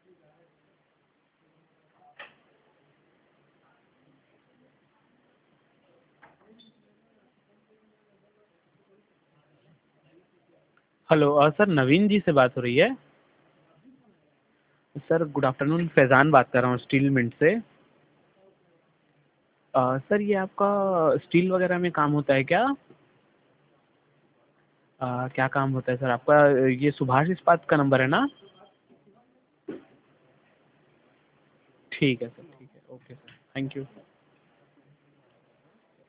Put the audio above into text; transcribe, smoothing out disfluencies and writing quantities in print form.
Hello sir, नवीन जी से बात हो रही है? सर गुड आफ्टरनून, फैज़ान बात कर रहा हूँ स्टील मिंट से। सर ये आपका स्टील वगैरह में काम होता है क्या? क्या काम होता है सर आपका? ये सुभाष इस्पात का नंबर है ना? ठीक है सर, ठीक है, ओके सर, थैंक यू।